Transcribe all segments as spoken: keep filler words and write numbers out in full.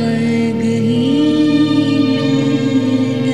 स्वर्ग ही मिल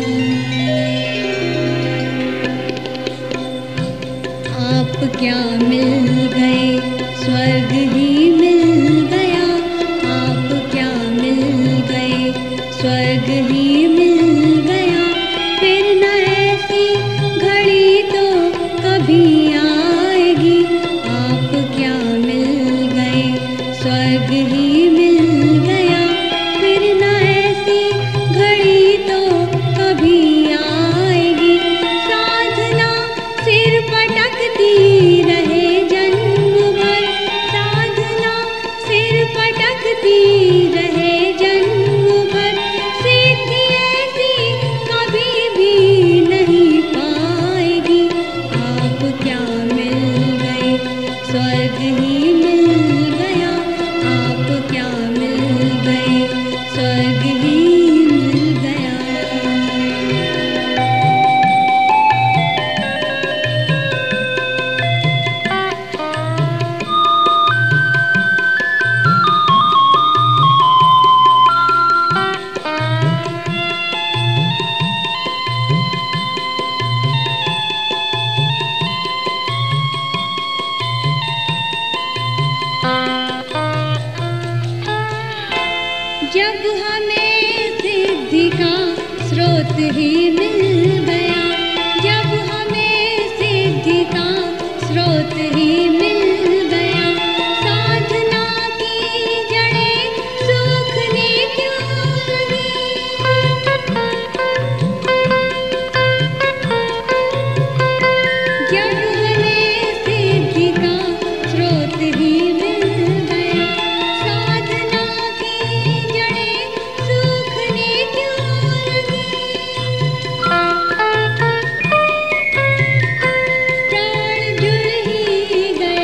गया। आप क्या मिल गए, स्वर्ग ही मिल गया। आप क्या मिल गए, स्वर्ग ही मिल गया। फिर न ऐसी घड़ी तो कभी आएगी। आप क्या मिल गए, स्वर्ग ही मिल गया। फिर न ऐसी घड़ी तो कभी आएगी। साधना सिर पटकती रहे जन्म भर, साधना सिर पटकती रहे जन्म भर। सिद्धि ऐसी कभी भी नहीं पाएगी। आप क्या मिल गए, स्वर्ग ही मिल गया। आप क्या मिल गए, स्वर्ग ही मिल गया। जब हमें सिद्धि का स्रोत ही मिल गया, जब हमें सिद्धि का स्रोत ही मिल गया। साधना की जड़ें सूखने क्यों लगी। जब हमें सिद्धि का स्रोत ही मिल गया, साधना की जड़ें सूखने क्यों लगी। प्राण जुड़ ही गया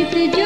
चित जो